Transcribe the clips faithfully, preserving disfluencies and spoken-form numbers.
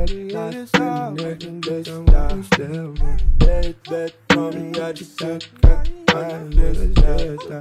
Верит в это, я часы, как надежда.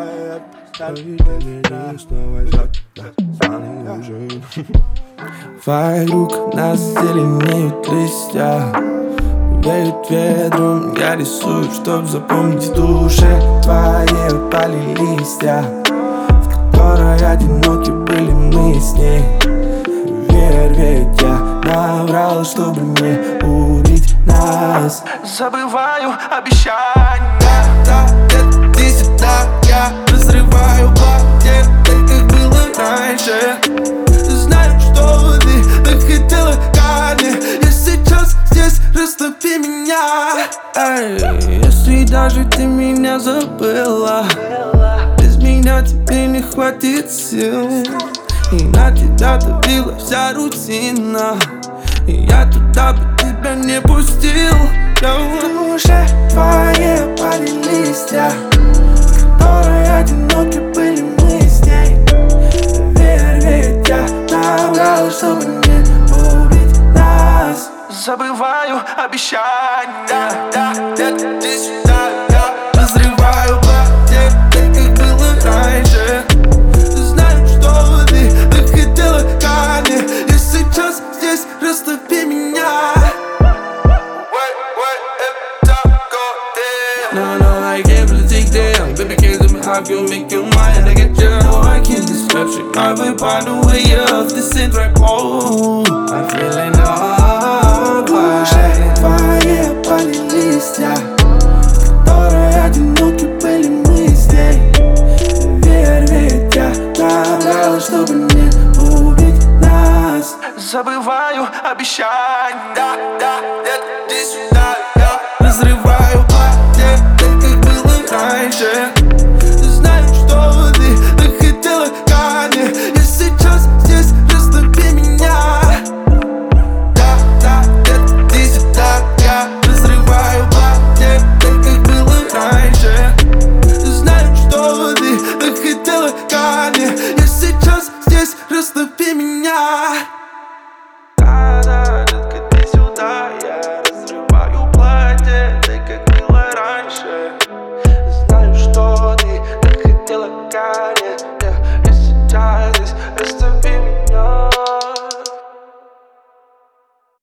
Вокруг нас зеленеют листья, веют ветром, я рисую, чтоб запомнить в душе твои упали листья, в которой одиноки были мы с ней. Верь, ведь я наврал, чтобы не убить нас. Забываю обещания, да, это ты сюда, я разрываю платье, так как было раньше. Знаю, что ты так хотела ко мне, я сейчас здесь, растопи меня. Эй, если даже ты меня забыла, без меня тебе не хватит сил, и на тебя давила вся рутина, и я туда бы тебя не пустил. В душе твои опали листья, в которой одиноки были мы с ней. Верь, ведь я наврал, чтобы не убить нас. забываю обещания, да, да, это ты сюда, я разрываю платье, так как было раньше. Знаю, что ты так хотела ко мне, я сейчас здесь, растопи меня. No, no, I can't really take down. Baby, can't tell me how you make your mind. I get you, no, I can't describe you. I will find a way off this track. Oh, I'm feeling all quiet. Твои опали листья, в которой одиноки были мы с ней. Верь, ведь я наврал, чтобы не убить нас. забываю обещания, да, да, это ты сюда, я разрываю